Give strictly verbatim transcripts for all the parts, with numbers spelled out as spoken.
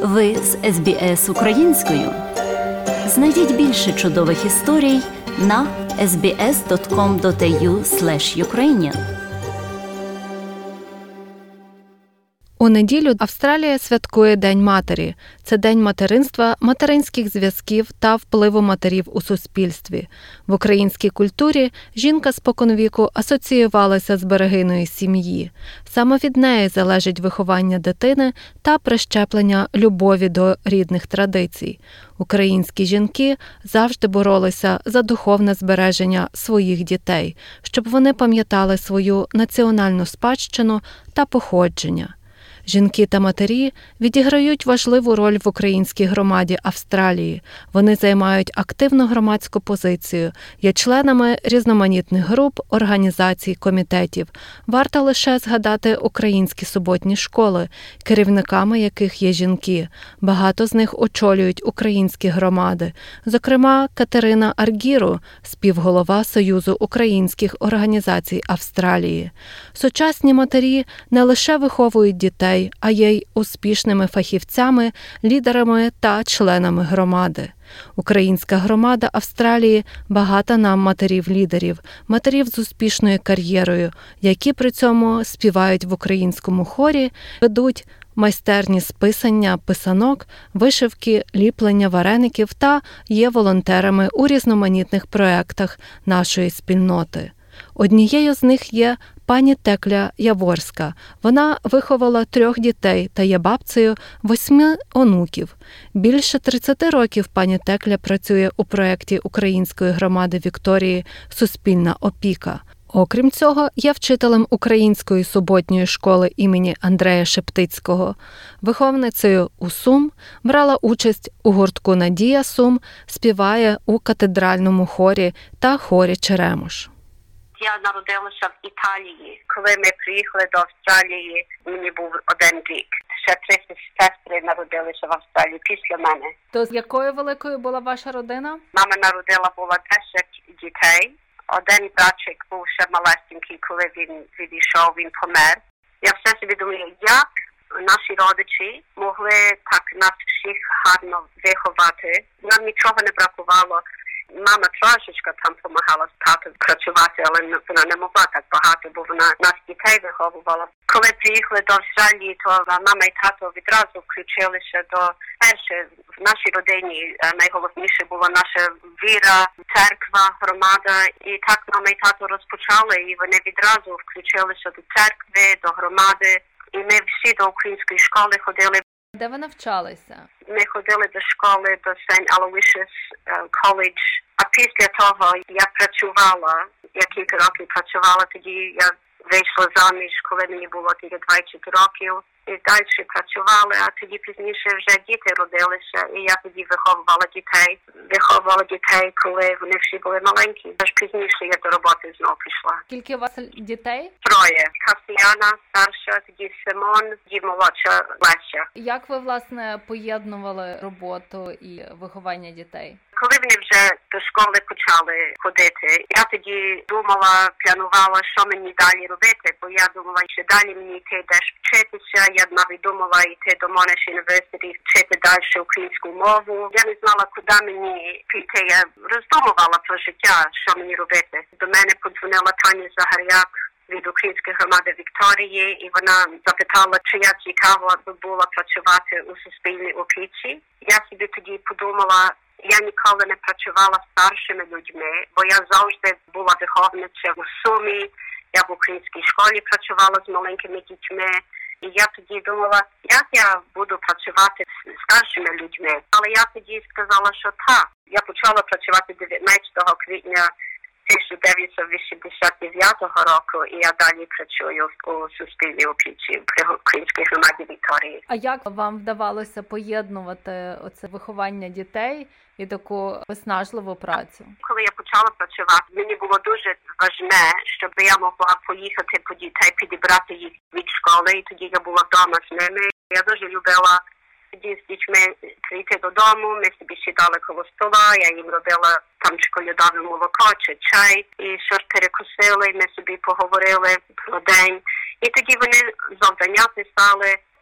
Ви з ес бі ес українською. Знайдіть більше чудових історій на ес бі ес крапка ком крапка ей ю слеш юкрейніан. У неділю Австралія святкує День матері. Це день материнства, материнських зв'язків та впливу матерів у суспільстві. В українській культурі жінка споконвіку асоціювалася з берегиною сім'ї. Саме від неї залежить виховання дитини та прищеплення любові до рідних традицій. Українські жінки завжди боролися за духовне збереження своїх дітей, щоб вони пам'ятали свою національну спадщину та походження. Жінки та матері відіграють важливу роль в українській громаді Австралії. Вони займають активну громадську позицію, є членами різноманітних груп, організацій, комітетів. Варто лише згадати українські суботні школи, керівниками яких є жінки. Багато з них очолюють українські громади. Зокрема, Катерина Аргіру, співголова Союзу українських організацій Австралії. Сучасні матері не лише виховують дітей, а є й успішними фахівцями, лідерами та членами громади. Українська громада Австралії багата на матерів-лідерів, матерів з успішною кар'єрою, які при цьому співають в українському хорі, ведуть майстерні з писання писанок, вишивки, ліплення вареників та є волонтерами у різноманітних проєктах нашої спільноти. Однією з них є пані Текля Яворська. Вона виховала трьох дітей та є бабцею восьми онуків. Більше тридцяти років пані Текля працює у проєкті української громади Вікторії «Суспільна опіка». Окрім цього, є вчителем української суботньої школи імені Андрея Шептицького. Виховницею у Сум, брала участь у гуртку «Надія Сум», співає у катедральному хорі та хорі «Черемош». Я народилася в Італії. Коли ми приїхали до Австралії, мені був один рік. Ще три сестри народилися в Австралії після мене. То з якою великою була ваша родина? Мама народила була десять дітей. Один братчик був ще малесенький, коли він відійшов, він помер. Я все собі думаю, як наші родичі могли так нас всіх гарно виховати. Нам нічого не бракувало. Мама трошечка там допомагала з татом працювати, але вона не могла так багато, бо вона нас дітей виховувала. Коли приїхали до Австралії, то мама і тато відразу включилися до перше в нашій родині. Найголовніше була наша віра, церква, громада. І так мама і тато розпочали, і вони відразу включилися до церкви, до громади. І ми всі до української школи ходили. Де ви навчалися? Ми ходили до школи, до Сент Алоїсіус коледж. А після того я працювала, я кілька років працювала, тоді я вийшла заміж, коли мені було тільки двадцять років. І далі працювала, а тоді пізніше вже діти родилися, і я тоді виховувала дітей. Виховувала дітей, коли вони всі були маленькі. Аж пізніше я до роботи знову пішла. Скільки у вас дітей? Троє. Кастяна, старша, тоді Симон, тоді молодша Леся. Як ви, власне, поєднували роботу і виховання дітей? Коли вони вже до школи почали ходити, я тоді думала, планувала, що мені далі робити, бо я думала, що далі мені йти десь вчитися. Я навіть думала йти до Monash University, вчити далі українську мову. Я не знала, куди мені піти. Я роздумувала про життя, що мені робити. До мене подзвонила Таня Загаряк від української громади Вікторії, і вона запитала, чи я цікаво би була працювати у суспільній опіці. Я собі тоді подумала, я ніколи не працювала з старшими людьми, бо я завжди була виховниця у Сумі, я в українській школі працювала з маленькими дітьми. І я тоді думала, як я буду працювати з старшими людьми. Але я тоді сказала, що так. Я почала працювати дев'ятнадцятого квітня тисяча дев'ятсот вісімдесят дев'ятого року, і я далі працюю у суспільній опіці при українській громаді Вікторії. А як вам вдавалося поєднувати оце виховання дітей і таку виснажливу працю? Коли я почала працювати, мені було дуже важливе, щоб я могла поїхати по дітей, підібрати їх від школи, і тоді я була вдома з ними. Я дуже любила тоді з дітьми прийти додому, ми собі сідали коло стола, я їм робила там школядове молоко чи чай, і щось перекусили, ми собі поговорили про день. І тоді вони завдання писали,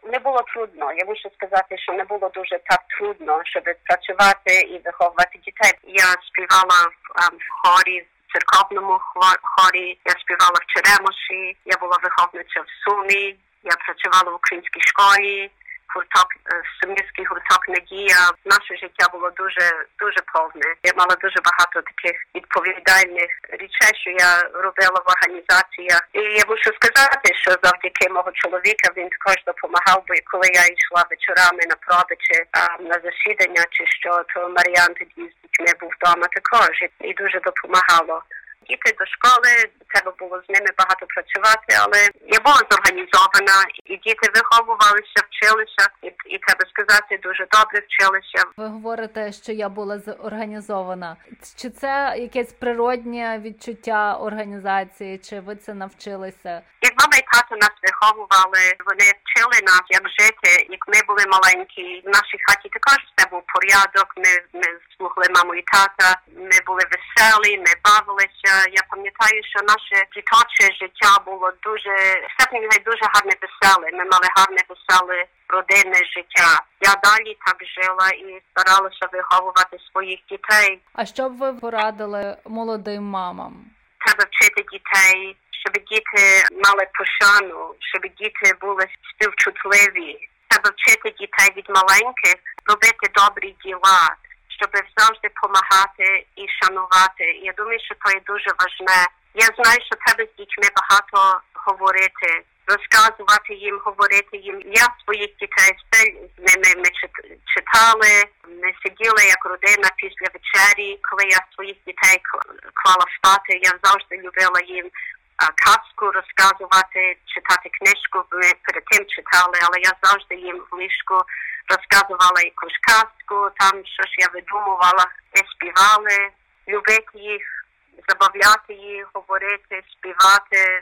не було трудно. Я мушу сказати, що не було дуже так трудно, щоб працювати і виховувати дітей. Я співала в, в хорі, в церковному хорі, я співала в Черемоші, я була виховниця в Сумі, я працювала в українській школі, гурток, сумівський гурток «Надія». Наше життя було дуже, дуже повне. Я мала дуже багато таких відповідальних речей, що я робила в організаціях. І я мушу сказати, що завдяки мого чоловіка він також допомагав, бо коли я йшла вечорами на проби чи а, на засідання, чи що, то Мар'ян тоді з дітьми був вдома також і дуже допомагало. Діти до школи, треба було з ними багато працювати, але я була зорганізована, і діти виховувалися, вчилися, і, і треба сказати, дуже добре вчилися. Ви говорите, що я була зорганізована. Чи це якесь природнє відчуття організації, чи ви це навчилися? Як мама і тато нас виховували, вони вчили нас, як жити, як ми були маленькі. В нашій хаті також все був порядок, ми, ми слухали маму і тата, ми були веселі, ми бавилися. Я пам'ятаю, що наше дитяче життя було дуже, все дуже гарне веселе. Ми мали гарне веселе родинне життя. Я далі так жила і старалася виховувати своїх дітей. А що б ви порадили молодим мамам? Треба вчити дітей, щоб діти мали пошану, щоб діти були співчутливі. Треба вчити дітей від маленьких робити добрі діла, щоб завжди допомагати і шанувати. Я думаю, що це є дуже важливе. Я знаю, що треба з дітьми багато говорити, розказувати їм, говорити їм. Я своїх дітей з ними ми читали, ми сиділи як родина після вечері. Коли я своїх дітей клала спати, я завжди любила їм казку розказувати, читати книжку. Ми перед тим читали, але я завжди їм в ліжку розказувала якусь казку, там щось я видумувала, ми співали, любити їх, забавляти їх, говорити, співати,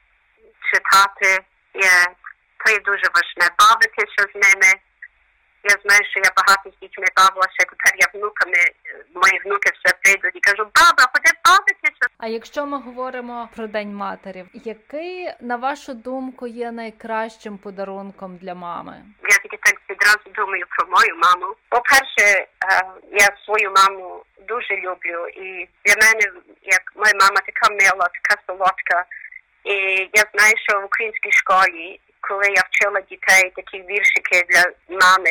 читати. Є, це є дуже важливе. Бавитися з ними. Я знаю, що я багато з дітьми бавилася, тепер я внуками, мої внуки все прийдуть і кажу, баба, ходи бавитися. А якщо ми говоримо про День матері, який, на вашу думку, є найкращим подарунком для мами? Я тільки так відразу думаю про мою маму. По-перше, я свою маму дуже люблю. І для мене, як моя мама така мила, така солодка. І я знаю, що в українській школі, коли я вчила дітей такі віршики для мами,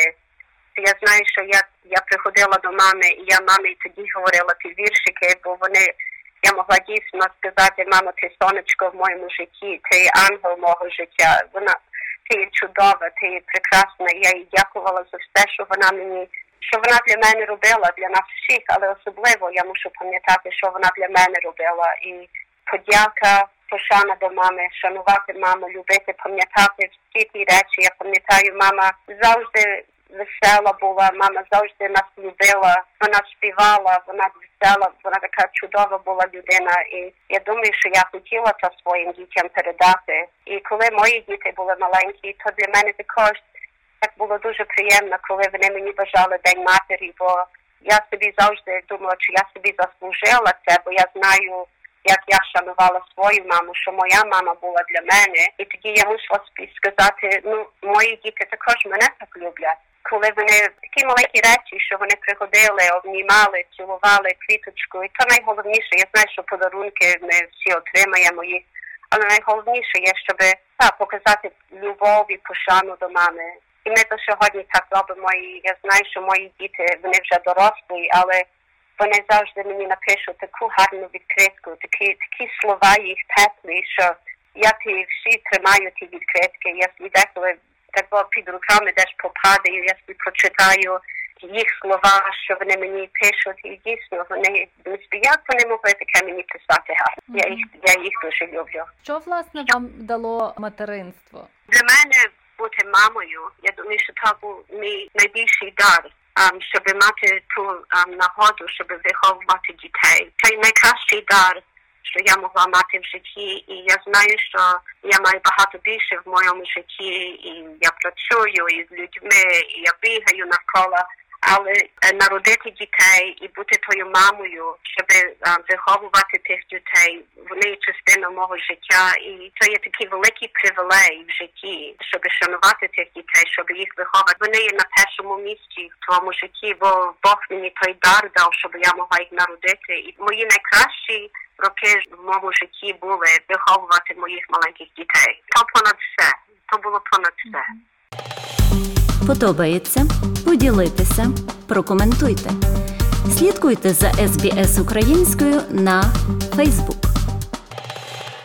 я знаю, що я, я приходила до мами, і я мамі тоді говорила ті віршики, бо вони, я могла дійсно сказати, мамо, ти сонечко в моєму житті, ти ангел мого життя, вона, ти є чудова, ти є прекрасна, і я їй дякувала за все, що вона мені, що вона для мене робила, для нас всіх, але особливо я мушу пам'ятати, що вона для мене робила, і подяка, пошана до мами, шанувати маму, любити, пам'ятати всі ті речі. Я пам'ятаю, мама завжди весела була, мама завжди нас любила, вона співала, вона весела, вона така чудова була людина. І я думаю, що я хотіла це своїм дітям передати. І коли мої діти були маленькі, то для мене також так було дуже приємно, коли вони мені бажали День матері, бо я собі завжди думала, що я собі заслужила це, бо я знаю, як я шанувала свою маму, що моя мама була для мене. І тоді я мусила сказати, ну, мої діти також мене так люблять. Коли вони такі маленькі речі, що вони приходили, обнімали, цілували квіточку. І то найголовніше, я знаю, що подарунки ми всі отримаємо їх, але найголовніше є, щоб так, показати любов і пошану до мами. І ми то сьогодні так робимо, і я знаю, що мої діти, вони вже дорослі, але вони завжди мені напишуть таку гарну відкритку, такі, такі слова їх теплі, що я ті всі тримаю ті відкритки. Я собі деколи так під руками десь попадаю, я собі прочитаю їх слова, що вони мені пишуть, і дійсно вони, як вони могли таке мені писати гарно. Mm-hmm. Я їх, я їх дуже люблю. Що, власне, вам дало материнство? Для мене бути мамою, я думаю, що це був мій найбільший дар. Um, щоб мати ту um, нагоду, щоб виховувати дітей. Це найкращий дар, що я могла мати в житті, і я знаю, що я маю багато більше в моєму житті, і я працюю із людьми, і я бігаю навколо, Але народити дітей і бути тою мамою, щоб виховувати тих дітей, вони є частина мого життя. І це є такий великий привілей в житті, щоб шанувати тих дітей, щоб їх виховати. Вони є на першому місці в твоєму житті, бо Бог мені той дар дав, щоб я могла їх народити. І мої найкращі роки в моєму житті були виховувати моїх маленьких дітей. То понад все. То було понад все. Подобається? Поділитися, прокоментуйте. Слідкуйте за ес бі ес українською на Facebook.